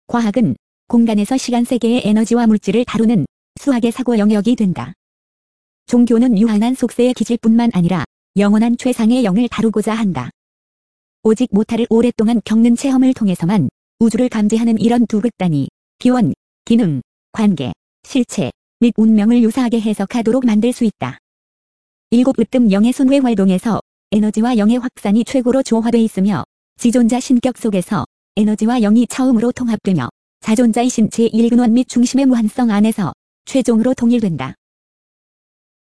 과학은 공간에서 시간 세계의 에너지와 물질을 다루는 수학의 사고 영역이 된다. 종교는 유한한 속세의 기질뿐만 아니라 영원한 최상의 영을 다루고자 한다. 오직 모탈을 오랫동안 겪는 체험을 통해서만 우주를 감지하는 이런 두 극단이 기원, 기능, 관계, 실체 및 운명을 유사하게 해석하도록 만들 수 있다. 일곱 으뜸 영의 순회 활동에서 에너지와 영의 확산이 최고로 조화돼 있으며 지존자 신격 속에서 에너지와 영이 처음으로 통합되며 자존자의 신체의 일근원 및 중심의 무한성 안에서 최종으로 통일된다.